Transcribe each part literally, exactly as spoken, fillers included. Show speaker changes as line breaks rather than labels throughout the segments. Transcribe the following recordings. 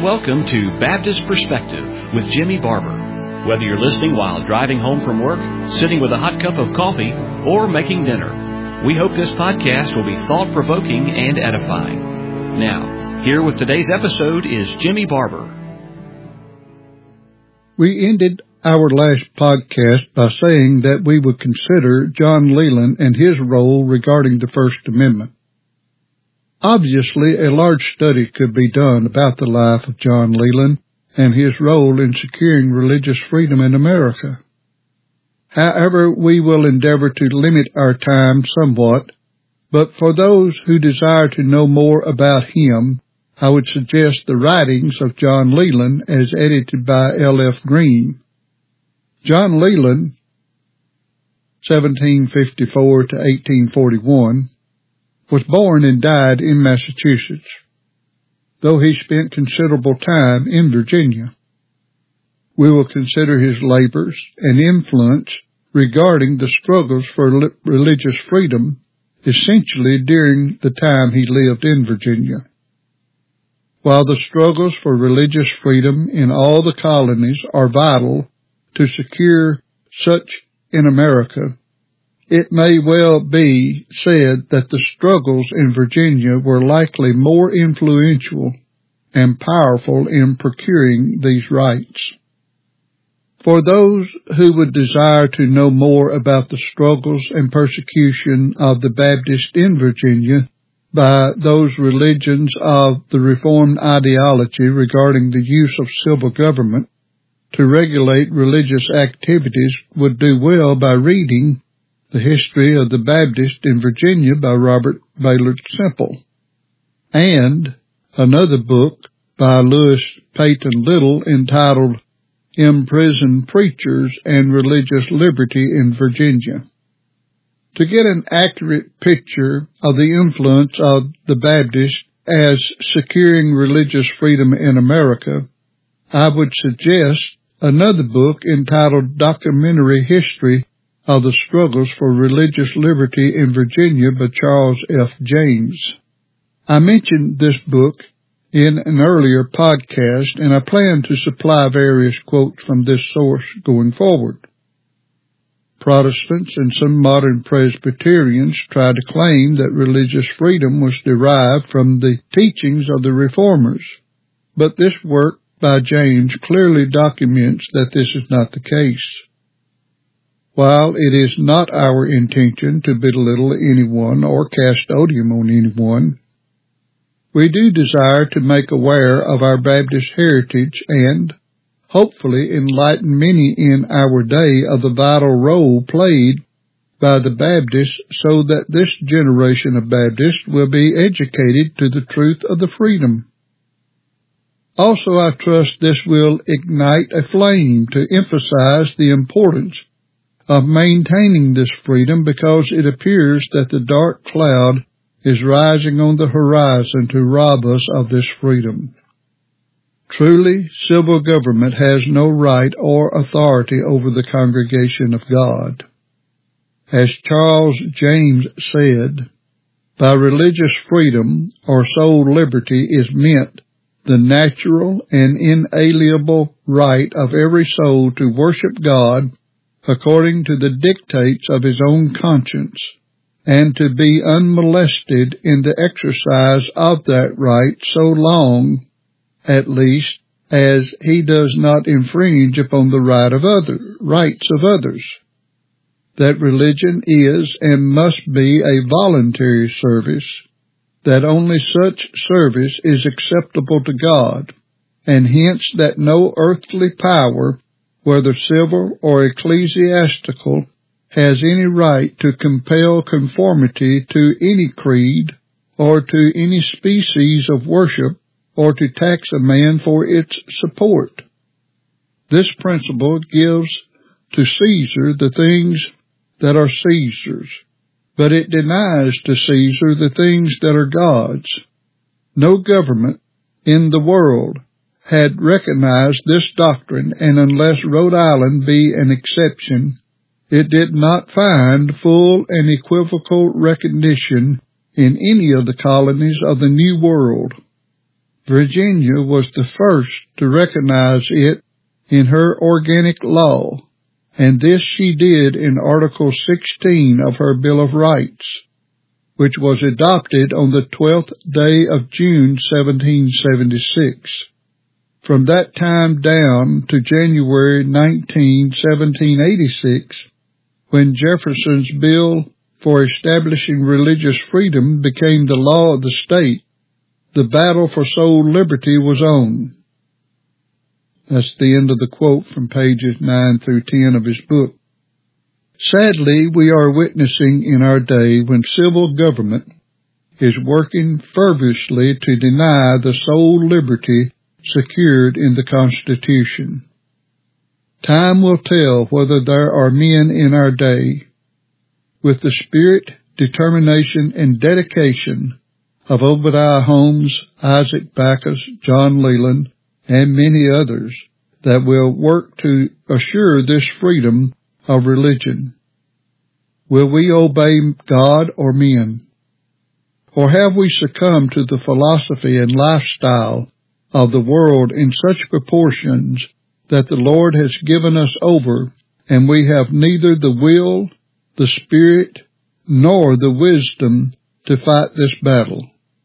welcome to Baptist Perspective with Jimmy Barber. Whether you're listening while driving home from work, sitting with a hot cup of coffee, or making dinner, we hope this podcast will be thought-provoking and edifying. Now, here with today's episode is Jimmy Barber.
We ended our last podcast by saying that we would consider John Leland and his role regarding the First Amendment. Obviously, a large study could be done about the life of John Leland and his role in securing religious freedom in America. However, we will endeavor to limit our time somewhat, but for those who desire to know more about him, I would suggest the writings of John Leland as edited by L F Green. John Leland, seventeen fifty-four to eighteen forty-one, was born and died in Massachusetts, though he spent considerable time in Virginia. We will consider his labors and influence regarding the struggles for religious freedom, essentially during the time he lived in Virginia. While the struggles for religious freedom in all the colonies are vital to secure such in America, it may well be said that the struggles in Virginia were likely more influential and powerful in procuring these rights. For those who would desire to know more about the struggles and persecution of the Baptists in Virginia by those religions of the Reformed ideology regarding the use of civil government to regulate religious activities would do well by reading The History of the Baptist in Virginia by Robert Baylor Semple, and another book by Lewis Peyton Little entitled Imprisoned Preachers and Religious Liberty in Virginia. To get an accurate picture of the influence of the Baptists as securing religious freedom in America, I would suggest another book entitled Documentary History of the Struggles for Religious Liberty in Virginia by Charles F. James. I mentioned this book in an earlier podcast, and I plan to supply various quotes from this source going forward. Protestants and some modern Presbyterians try to claim that religious freedom was derived from the teachings of the Reformers, but this work by James clearly documents that this is not the case. While it is not our intention to belittle anyone or cast odium on anyone, we do desire to make aware of our Baptist heritage and, hopefully, enlighten many in our day of the vital role played by the Baptists so that this generation of Baptists will be educated to the truth of the freedom. Also, I trust this will ignite a flame to emphasize the importance of maintaining this freedom, because it appears that the dark cloud is rising on the horizon to rob us of this freedom. Truly, civil government has no right or authority over the congregation of God. As Charles James said, by religious freedom or soul liberty is meant the natural and inalienable right of every soul to worship God according to the dictates of his own conscience, and to be unmolested in the exercise of that right so long, at least, as he does not infringe upon the right of other, rights of others. That religion is and must be a voluntary service, that only such service is acceptable to God, and hence that no earthly power, whether civil or ecclesiastical, has any right to compel conformity to any creed or to any species of worship, or to tax a man for its support. This principle gives to Caesar the things that are Caesar's, but it denies to Caesar the things that are God's. No government in the world had recognized this doctrine, and unless Rhode Island be an exception, it did not find full and equivocal recognition in any of the colonies of the New World. Virginia was the first to recognize it in her organic law, and this she did in Article sixteen of her Bill of Rights, which was adopted on the twelfth day of June, seventeen seventy-six. From that time down to January nineteenth, seventeen eighty-six, when Jefferson's bill for establishing religious freedom became the law of the state, the battle for soul liberty was on. That's the end of the quote from pages nine through ten of his book. Sadly, we are witnessing in our day when civil government is working fervently to deny the soul liberty secured in the Constitution. Time will tell whether there are men in our day with the spirit, determination, and dedication of Obadiah Holmes, Isaac Backus, John Leland, and many others that will work to assure this freedom of religion. Will we obey God or men? Or have we succumbed to the philosophy and lifestyle of the world in such proportions that the Lord has given us over, and we have neither the will, the spirit, nor the wisdom to fight this battle?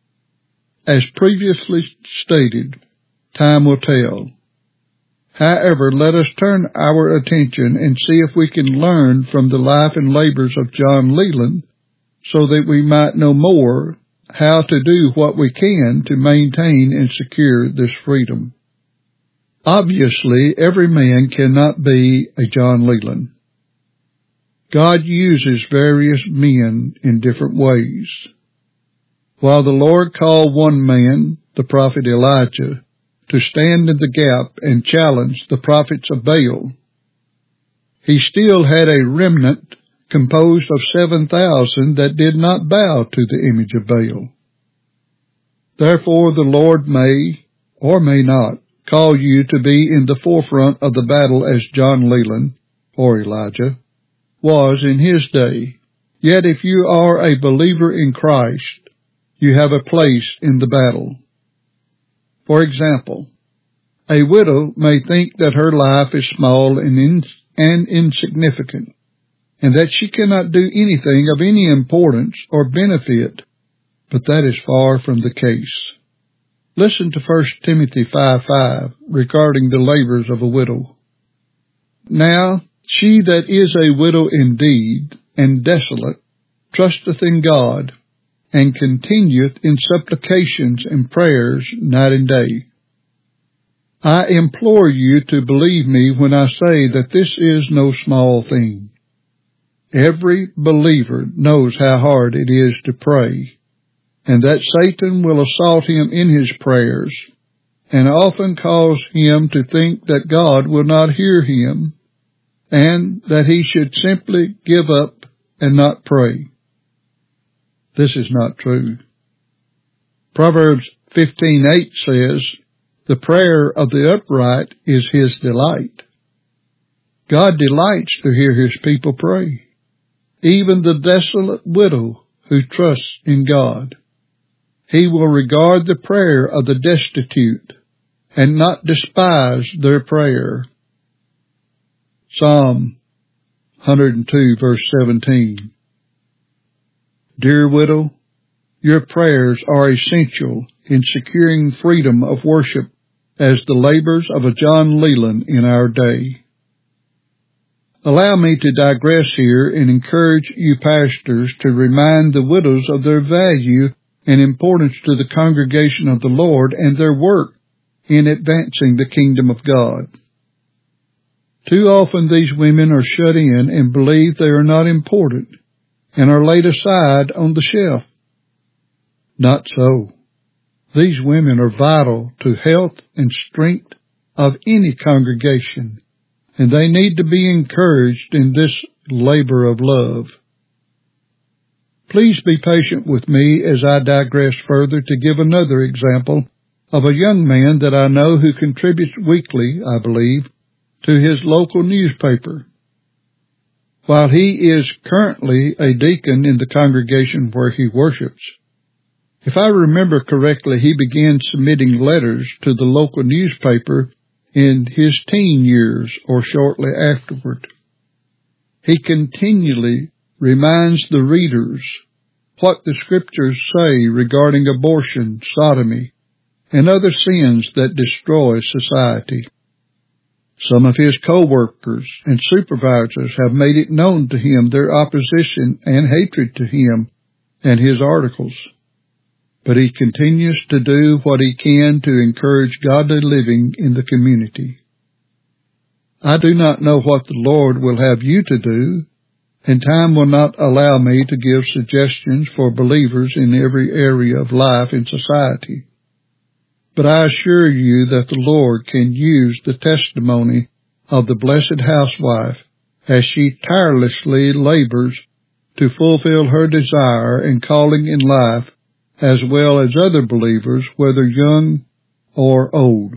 As previously stated, time will tell. However, let us turn our attention and see if we can learn from the life and labors of John Leland so that we might know more how to do what we can to maintain and secure this freedom. Obviously, every man cannot be a John Leland. God uses various men in different ways. While the Lord called one man, the prophet Elijah, to stand in the gap and challenge the prophets of Baal, he still had a remnant composed of seven thousand that did not bow to the image of Baal. Therefore the Lord may, or may not, call you to be in the forefront of the battle as John Leland, or Elijah, was in his day. Yet if you are a believer in Christ, you have a place in the battle. For example, a widow may think that her life is small and, in, and insignificant, and that she cannot do anything of any importance or benefit, but that is far from the case. Listen to First Timothy five five regarding the labors of a widow. Now she that is a widow indeed, and desolate, trusteth in God, and continueth in supplications and prayers night and day. I implore you to believe me when I say that this is no small thing. Every believer knows how hard it is to pray, and that Satan will assault him in his prayers, and often cause him to think that God will not hear him, and that he should simply give up and not pray. This is not true. Proverbs fifteen eight says, the prayer of the upright is his delight. God delights to hear his people pray, even the desolate widow who trusts in God. He will regard the prayer of the destitute and not despise their prayer. Psalm one hundred two, verse seventeen. Dear widow, your prayers are essential in securing freedom of worship as the labors of a John Leland in our day. Allow me to digress here and encourage you pastors to remind the widows of their value and importance to the congregation of the Lord and their work in advancing the kingdom of God. Too often these women are shut in and believe they are not important and are laid aside on the shelf. Not so. These women are vital to health and strength of any congregation, and they need to be encouraged in this labor of love. Please be patient with me as I digress further to give another example of a young man that I know who contributes weekly, I believe, to his local newspaper. While he is currently a deacon in the congregation where he worships, If I remember correctly, he began submitting letters to the local newspaper in his teen years or shortly afterward. He continually reminds the readers what the Scriptures say regarding abortion, sodomy, and other sins that destroy society. Some of his co-workers and supervisors have made it known to him their opposition and hatred to him and his articles. But he continues to do what he can to encourage godly living in the community. I do not know what the Lord will have you to do, and time will not allow me to give suggestions for believers in every area of life in society. But I assure you that the Lord can use the testimony of the blessed housewife as she tirelessly labors to fulfill her desire and calling in life, as well as other believers, whether young or old.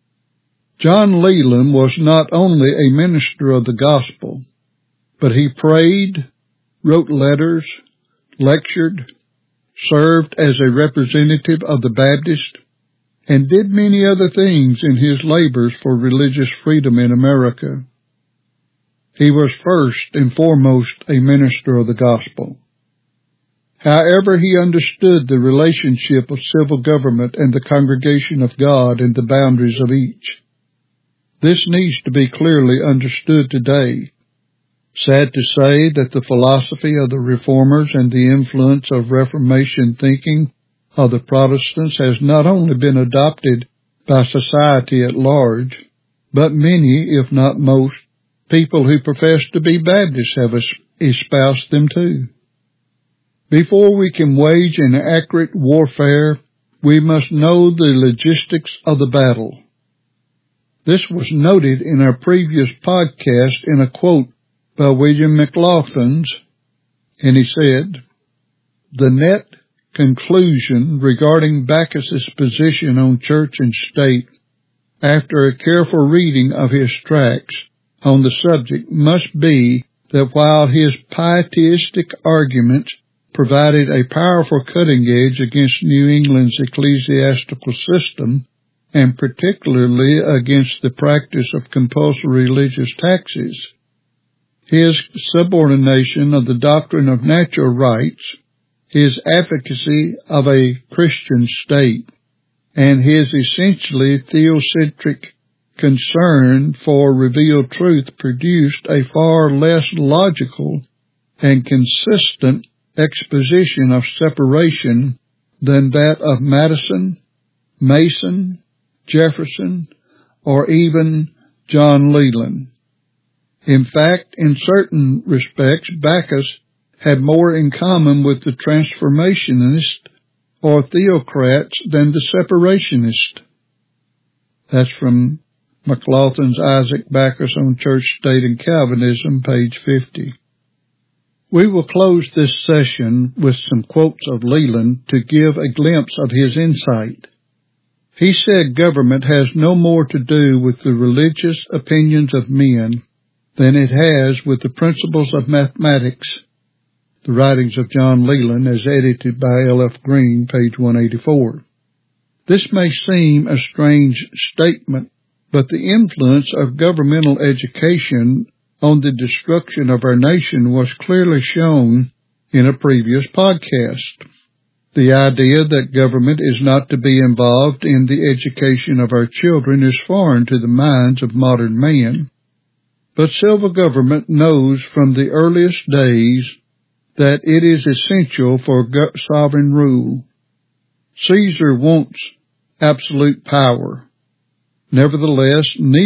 John Leland was not only a minister of the gospel, but he prayed, wrote letters, lectured, served as a representative of the Baptist, and did many other things in his labors for religious freedom in America. He was first and foremost a minister of the gospel. However, he understood the relationship of civil government and the congregation of God and the boundaries of each. This needs to be clearly understood today. Sad to say that the philosophy of the Reformers and the influence of Reformation thinking of the Protestants has not only been adopted by society at large, but many, if not most, people who profess to be Baptists have espoused them too. Before we can wage an accurate warfare, we must know the logistics of the battle. This was noted in our previous podcast in a quote by William McLaughlin's, and he said, "The net conclusion regarding Backus's position on church and state, after a careful reading of his tracts on the subject, must be that while his pietistic arguments provided a powerful cutting edge against New England's ecclesiastical system, and particularly against the practice of compulsory religious taxes, his subordination of the doctrine of natural rights, his advocacy of a Christian state, and his essentially theocentric concern for revealed truth produced a far less logical and consistent exposition of separation than that of Madison, Mason, Jefferson, or even John Leland. In fact, in certain respects, Backus had more in common with the transformationists or theocrats than the separationists." That's from McLaughlin's Isaac Backus on Church, State, and Calvinism, page fifty. We will close this session with some quotes of Leland to give a glimpse of his insight. He said government has no more to do with the religious opinions of men than it has with the principles of mathematics. The Writings of John Leland, as edited by L F Green, page one eighty-four. This may seem a strange statement, but the influence of governmental education on the destruction of our nation was clearly shown in a previous podcast. The idea that government is not to be involved in the education of our children is foreign to the minds of modern man. But civil government knows from the earliest days that it is essential for sovereign rule. Caesar wants absolute power. Nevertheless,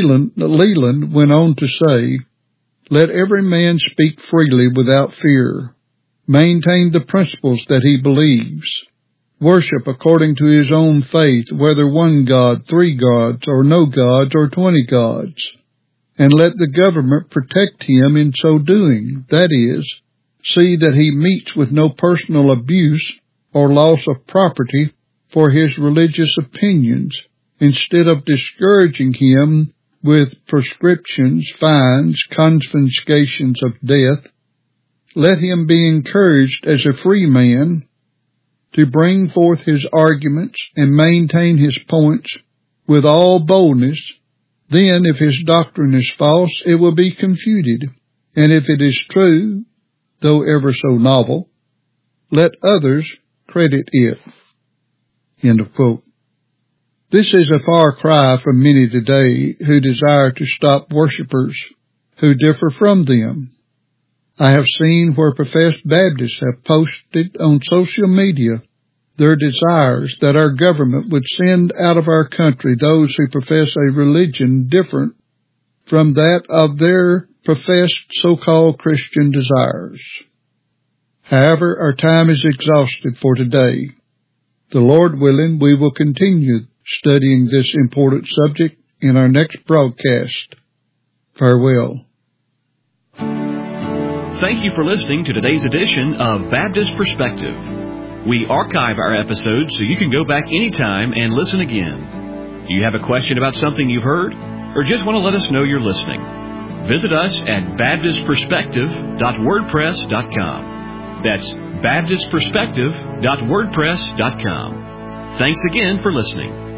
Leland went on to say, "Let every man speak freely without fear, maintain the principles that he believes, worship according to his own faith, whether one God, three gods, or no gods, or twenty gods, and let the government protect him in so doing, that is, see that he meets with no personal abuse or loss of property for his religious opinions, instead of discouraging him with proscriptions, fines, confiscations of death. Let him be encouraged as a free man, to bring forth his arguments and maintain his points with all boldness, then if his doctrine is false, it will be confuted. And if it is true, though ever so novel, let others credit it. End of quote. This is a far cry from many today who desire to stop worshipers who differ from them. I have seen where professed Baptists have posted on social media their desires that our government would send out of our country those who profess a religion different from that of their professed so-called Christian desires. However, our time is exhausted for today. The Lord willing, we will continue studying this important subject in our next broadcast. Farewell.
Thank you for listening to today's edition of Baptist Perspective. We archive our episodes so you can go back anytime and listen again. Do you have a question about something you've heard, or just want to let us know you're listening? Visit us at baptist perspective dot wordpress dot com. That's baptist perspective dot wordpress dot com. Thanks again for listening.